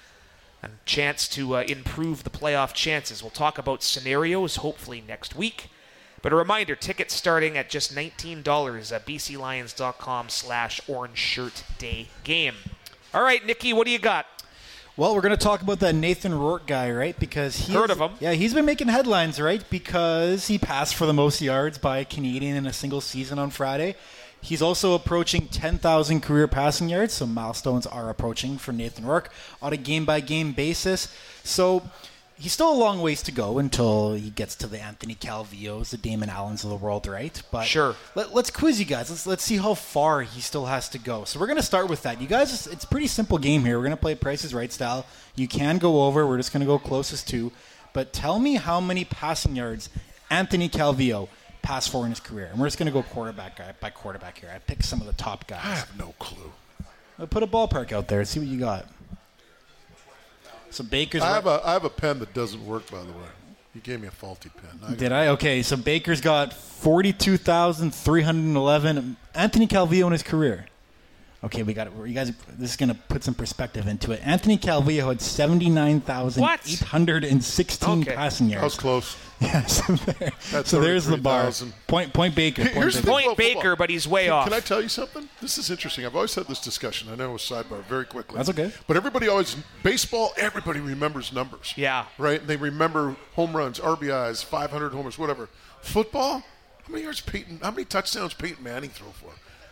A chance to improve the playoff chances. We'll talk about scenarios hopefully next week. But a reminder, tickets starting at just $19 at bclions.com/Orange Shirt Day game. All right, Nicky, what do you got? Well, we're going to talk about that Nathan Rourke guy, right? Because heard of him. Yeah, he's been making headlines, right? Because he passed for the most yards by a Canadian in a single season on Friday. He's also approaching 10,000 career passing yards, so milestones are approaching for Nathan Rourke on a game-by-game basis. So he's still a long ways to go until he gets to the Anthony Calvillos, the Damon Allens of the world, right? But sure. Let's quiz you guys. Let's see how far he still has to go. So we're going to start with that. You guys, it's a pretty simple game here. We're going to play Price is Right style. You can go over. We're just going to go closest to. But tell me how many passing yards Anthony Calvillo passed for in his career. And we're just going to go quarterback by quarterback here. I picked some of the top guys. I have no clue. I'll put a ballpark out there. See what you got. So Baker's... I have a pen that doesn't work, by the way. You gave me a faulty pen. Did I? Okay, so Baker's got 42,311. Anthony Calvillo in his career. Okay, we got it. You guys, this is going to put some perspective into it. Anthony Calvillo had 79,816 passing yards. That was close. Yeah, so there's the bar. Point Baker. Point Baker, but he's way off. Can I tell you something? This is interesting. I've always had this discussion. I know it was sidebar very quickly. That's okay. But everybody remembers numbers. Yeah. Right? And they remember home runs, RBIs, 500 homers, whatever. Football? How many touchdowns Peyton Manning threw for?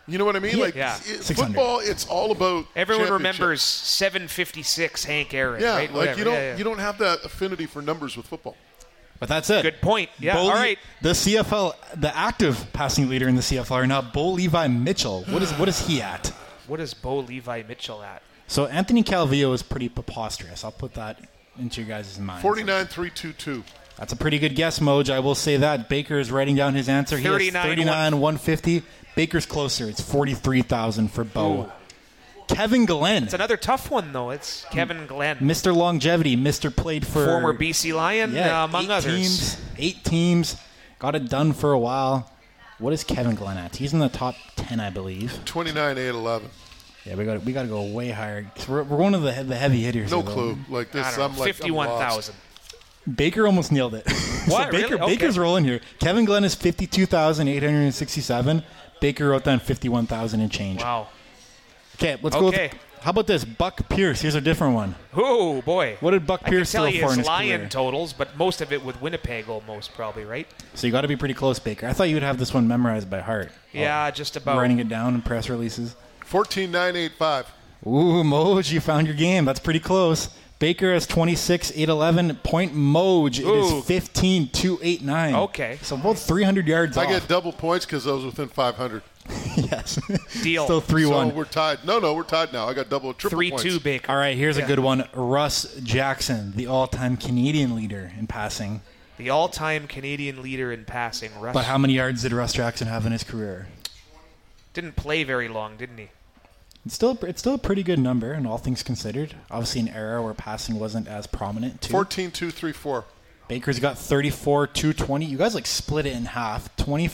You know what I mean? Yeah. Like Yeah. 600. football, it's all about Everyone championship. remembers 756 Hank Aaron, Yeah, right? like Whatever. you don't have that affinity for numbers with football. But that's it. Good point. Yeah, Bo all Le- right. The CFL, the active passing leader in the CFL are now Bo Levi Mitchell. What is he at? What is Bo Levi Mitchell at? So Anthony Calvillo is pretty preposterous. I'll put that into your guys' mind. 49,322. That's a pretty good guess, Moj. I will say that. Baker is writing down his answer. He has 39,150. Baker's closer. It's 43,000 for Bo. Ooh. Kevin Glenn, It's another tough one, though. It's Kevin Glenn, Mr. Longevity, Mr. played for former BC Lion, among others. 8 teams, got it done for a while. What is Kevin Glenn at? He's in the top 10, I believe. 29,811. Yeah, we got to go way higher. So we're one of the heavy hitters. No here, though. clue. Like this, I don't know, I'm like 51,000. Baker almost nailed it. What? Baker, Really? Okay. Baker's rolling here. Kevin Glenn is 52,867. Baker wrote down 51,000 and change. Wow. Okay, let's go. Okay. How about this? Buck Pierce. Here's a different one. Oh, boy. What did Buck Pierce I can tell throw you for in his his Lion career? totals, but most of it with Winnipeg almost, probably, right? So you got to be pretty close, Baker. I thought you would have this one memorized by heart. Yeah, just about. Writing it down in press releases. 14,985. Ooh, Moj, you found your game. That's pretty close. Baker has 26,811. Point Moj, it Ooh. is 15,289. Okay. So both 300 yards I off. get double points because I was within 500. Yes. Deal. Still 3-1. So we're tied. No, we're tied now. I got double, triple 3-2 points. Baker. All right, here's Yeah. a good one. Russ Jackson, the all-time Canadian leader in passing. The all-time Canadian leader in passing. Russ But how many yards did Russ Jackson have in his career? didn't play very long, didn't he? It's still a pretty good number, in all things considered. Obviously, an era where passing wasn't as prominent, too. 14,234. Baker's got 34,220. You guys, split it in half.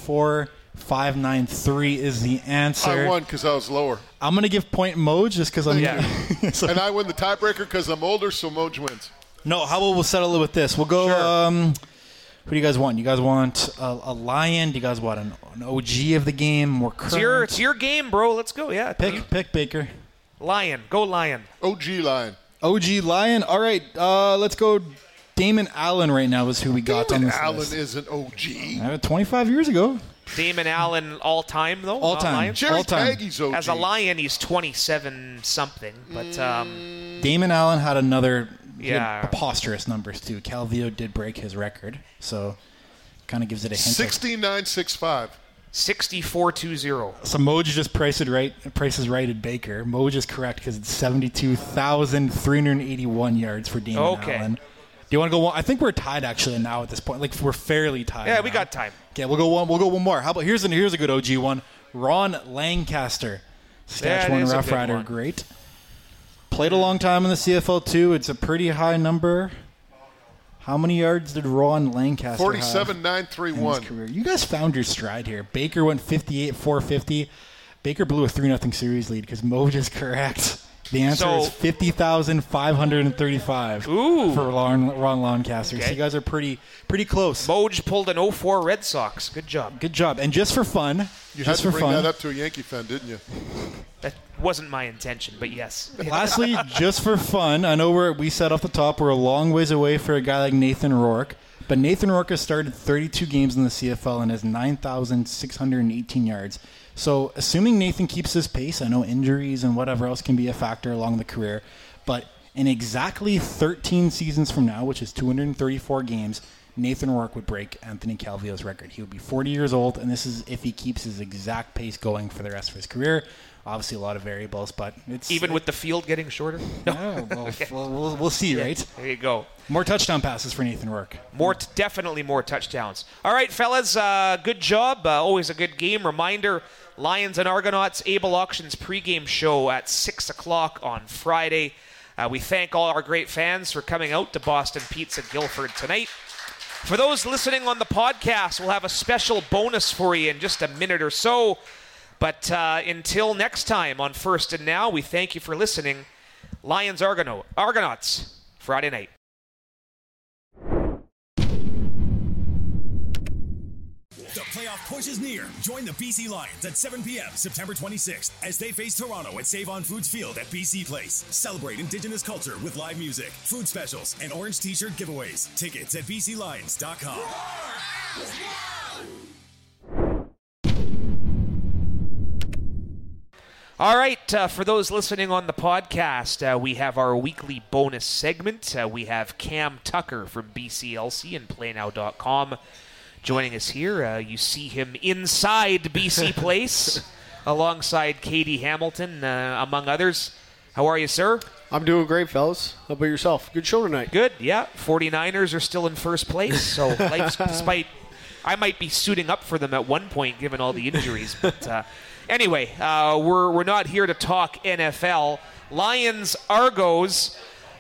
24,593 is the answer. I won because I was lower. I'm going to give point Moj just because I'm... Yeah. So- And I win the tiebreaker because I'm older, so Moj wins. No, how about we'll settle it with this? We'll go... Sure. Who do you guys want? You guys want a Lion? Do you guys want an OG of the game? More current? It's your game, bro. Let's go. Yeah. Pick Baker. Lion. Go Lion. OG line. OG Lion. All right, let's go. Damon Allen right now is who we got on Damon this Allen list. is an OG. 25 years ago. Damon Allen all-time, though? All not time. Lion? Jerry All time. Taggy's OG. As a Lion, he's 27-something. But Damon Allen had another he had Yeah. preposterous numbers, too. Calvillo did break his record, so kind of gives it a hint. 69.65. 64-20. So Moj just prices righted Baker. Moj is correct because it's 72,381 yards for Damon Okay. Allen. Do you want to go one? I think we're tied actually now at this point. We're fairly tied. Yeah, we now. got time. Okay, we'll go one more. How about here's a good OG one. Ron Lancaster, Saskatchewan is a Rough good Rider, one. great. Played a long time in the CFL too. It's a pretty high number. How many yards did Ron Lancaster have in his 47,931. career? You guys found your stride here. Baker went 58,450. Baker blew a 3-0 series lead because Moj is correct. The answer is 50,535 Ooh. for Ron Lancaster. So Okay. you guys are pretty close. Moj pulled an 04 Red Sox. Good job. Good job. And just for fun, You had just to for bring fun. that up to a Yankee fan, didn't you? That wasn't my intention, but yes. Lastly, just for fun, I know we said off the top we're a long ways away for a guy like Nathan Rourke, but Nathan Rourke has started 32 games in the CFL and has 9,618 yards. So assuming Nathan keeps his pace, I know injuries and whatever else can be a factor along the career, but in exactly 13 seasons from now, which is 234 games, Nathan Rourke would break Anthony Calvillo's record. He would be 40 years old, and this is if he keeps his exact pace going for the rest of his career. Obviously, a lot of variables, but it's Even with the field getting shorter? No, we'll see, right? There you go. More touchdown passes for Nathan Rourke. Definitely more touchdowns. All right, fellas, good job. Always a good game. Reminder, Lions and Argonauts Able Auctions pregame show at 6 o'clock on Friday. We thank all our great fans for coming out to Boston Pizza Guilford tonight. For those listening on the podcast, we'll have a special bonus for you in just a minute or so. But until next time on First and Now, we thank you for listening. Lions Argonauts, Friday night. The playoff push is near. Join the BC Lions at 7 p.m. September 26th as they face Toronto at Save on Foods Field at BC Place. Celebrate Indigenous culture with live music, food specials, and orange t-shirt giveaways. Tickets at bclions.com. All right, for those listening on the podcast, we have our weekly bonus segment. We have Cam Tucker from BCLC and PlayNow.com joining us here. You see him inside BC Place alongside Katie Hamilton, among others. How are you, sir? I'm doing great, fellas. How about yourself? Good show tonight. Good, yeah. 49ers are still in first place, so despite I might be suiting up for them at one point given all the injuries. But anyway, we're not here to talk NFL. Lions, Argos.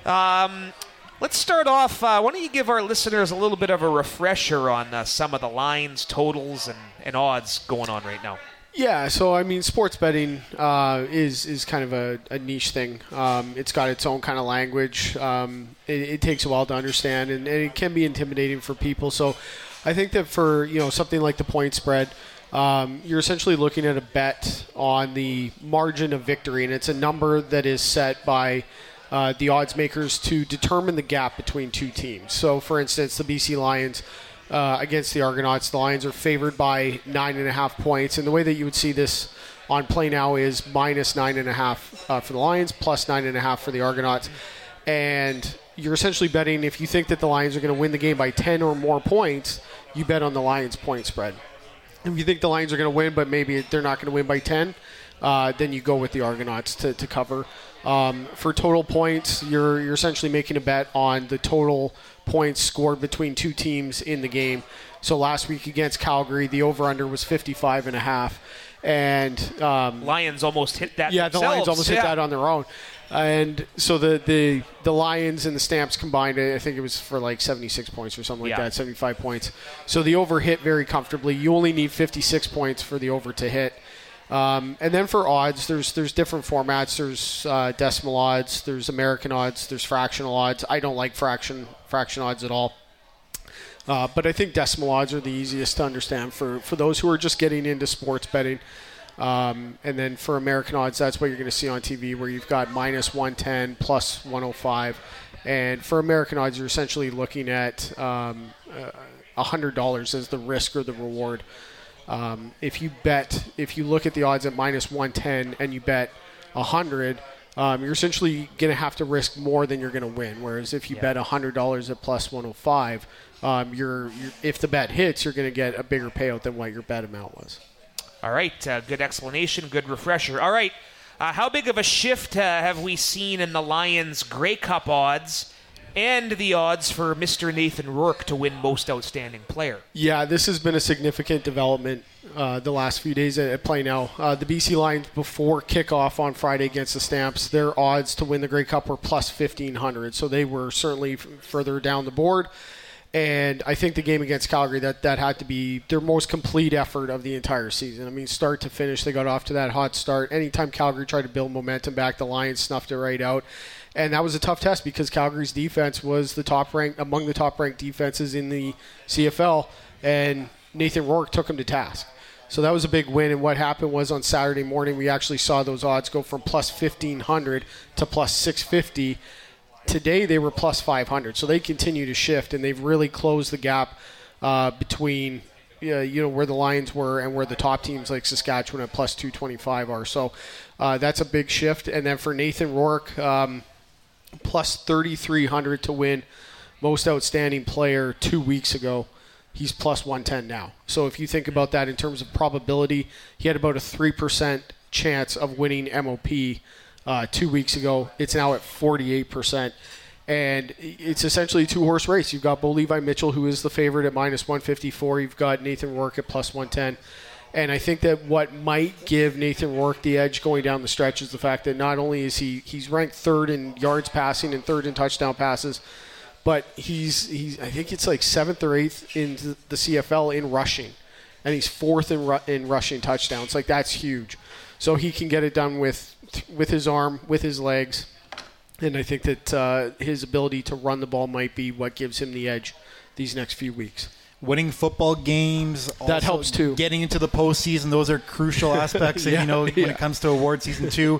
Let's start off. Why don't you give our listeners a little bit of a refresher on some of the lines, totals, and odds going on right now? Yeah, so I mean, sports betting is kind of a niche thing. It's got its own kind of language. It takes a while to understand, and it can be intimidating for people. So I think that for something like the point spread, you're essentially looking at a bet on the margin of victory, and it's a number that is set by the odds makers to determine the gap between two teams. So, for instance, the BC Lions against the Argonauts, the Lions are favored by 9.5 points, and the way that you would see this on Play Now is minus 9.5 for the Lions, plus 9.5 for the Argonauts, and you're essentially betting if you think that the Lions are going to win the game by 10 or more points, you bet on the Lions point spread. If you think the Lions are going to win, but maybe they're not going to win by 10, then you go with the Argonauts to cover. For total points, you're essentially making a bet on the total points scored between two teams in the game. So last week against Calgary, the over-under was 55.5. And Lions almost hit that themselves. The Lions almost hit that on their own. And so the Lions and the Stamps combined, I think it was for like 76 points or something like that, 75 points. So the over hit very comfortably. You only need 56 points for the over to hit. And then for odds, there's different formats. There's decimal odds, there's American odds, there's fractional odds. I don't like fraction odds at all. But I think decimal odds are the easiest to understand for those who are just getting into sports betting. And then for American odds, that's what you're going to see on TV, where you've got minus 110, plus 105. And for American odds, you're essentially looking at $100 as the risk or the reward. If you look at the odds at minus 110 and you bet 100, you're essentially going to have to risk more than you're going to win. Whereas if you bet $100 at plus 105, if the bet hits, you're going to get a bigger payout than what your bet amount was. All right, good explanation, good refresher. All right, how big of a shift have we seen in the Lions' Grey Cup odds and the odds for Mr. Nathan Rourke to win Most Outstanding Player? Yeah, this has been a significant development the last few days at Play Now. The BC Lions, before kickoff on Friday against the Stamps, their odds to win the Grey Cup were plus 1,500, so they were certainly further down the board. And I think the game against Calgary, that had to be their most complete effort of the entire season. I mean, start to finish, they got off to that hot start. Anytime Calgary tried to build momentum back, the Lions snuffed it right out. And that was a tough test because Calgary's defense was among the top-ranked defenses in the CFL, and Nathan Rourke took him to task. So that was a big win, and what happened was on Saturday morning, we actually saw those odds go from plus 1,500 to plus 650. Today they were plus 500, so they continue to shift, and they've really closed the gap between where the Lions were and where the top teams like Saskatchewan at plus 225 are. So that's a big shift. And then for Nathan Rourke, plus 3,300 to win Most Outstanding Player 2 weeks ago. He's plus 110 now. So if you think about that in terms of probability, he had about a 3% chance of winning MOP 2 weeks ago. It's now at 48%. And it's essentially a two-horse race. You've got Bo Levi Mitchell, who is the favorite at minus 154. You've got Nathan Rourke at plus 110. And I think that what might give Nathan Rourke the edge going down the stretch is the fact that not only is he's ranked third in yards passing and third in touchdown passes, but he's I think it's like 7th or 8th in the CFL in rushing. And he's 4th in rushing touchdowns. Like, that's huge. So he can get it done with his arm, with his legs. And I think that his ability to run the ball might be what gives him the edge these next few weeks. Winning football games, that helps too. Getting into the postseason, those are crucial aspects. When it comes to award season 2,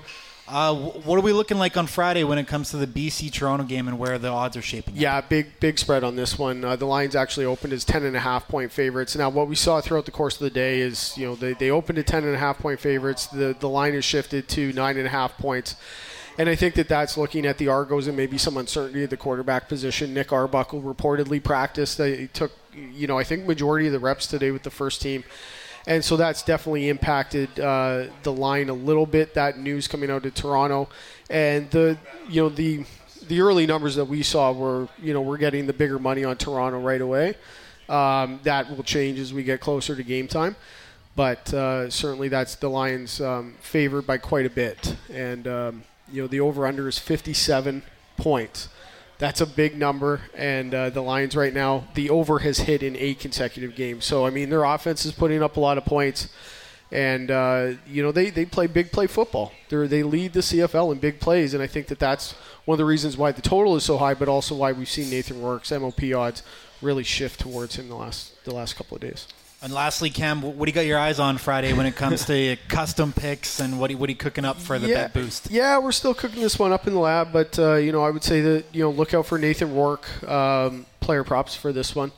What are we looking like on Friday when it comes to the BC-Toronto game and where the odds are shaping up? Yeah, big spread on this one. The Lions actually opened as 10.5-point favorites. Now, what we saw throughout the course of the day is, they opened at 10.5-point favorites. The line is shifted to 9.5 points. And I think that's looking at the Argos and maybe some uncertainty at the quarterback position. Nick Arbuckle reportedly practiced. He took, I think majority of the reps today with the first team. And so that's definitely impacted the line a little bit, that news coming out of Toronto. And the early numbers that we saw were, we're getting the bigger money on Toronto right away. That will change as we get closer to game time. But certainly that's the Lions favored by quite a bit. And, the over-under is 57 points. That's a big number, and the Lions right now, the over has hit in 8 consecutive games. So, I mean, their offense is putting up a lot of points, and, they play big play football. They lead the CFL in big plays, and I think that's one of the reasons why the total is so high, but also why we've seen Nathan Rourke's MOP odds really shift towards him the last couple of days. And lastly, Cam, what do you got your eyes on Friday when it comes to custom picks and what are you cooking up for the bet boost? Yeah, we're still cooking this one up in the lab, but I would say that look out for Nathan Rourke player props for this one.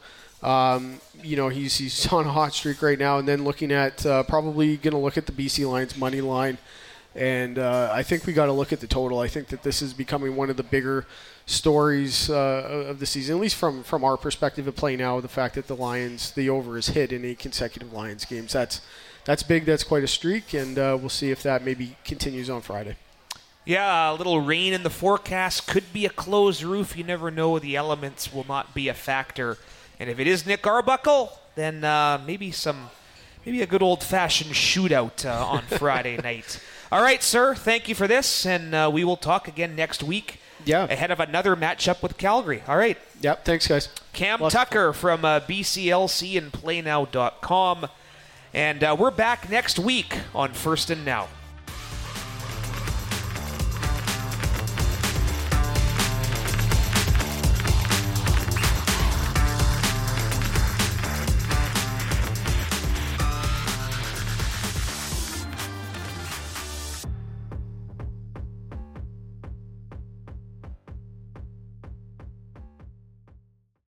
He's on a hot streak right now, and then looking at probably going to look at the BC Lions money line, and I think we got to look at the total. I think that this is becoming one of the bigger stories of the season, at least from our perspective at Play Now, the fact that the over is hit in 8 consecutive Lions games. That's big. That's quite a streak, and we'll see if that maybe continues on Friday. Yeah, a little rain in the forecast. Could be a closed roof. You never know. The elements will not be a factor. And if it is Nick Arbuckle, then maybe a good old-fashioned shootout on Friday night. All right, sir. Thank you for this, and we will talk again next week. Yeah. Ahead of another matchup with Calgary. All right. Yep. Thanks, guys. Cam Tucker from BCLC and PlayNow.com. And we're back next week on First and Now.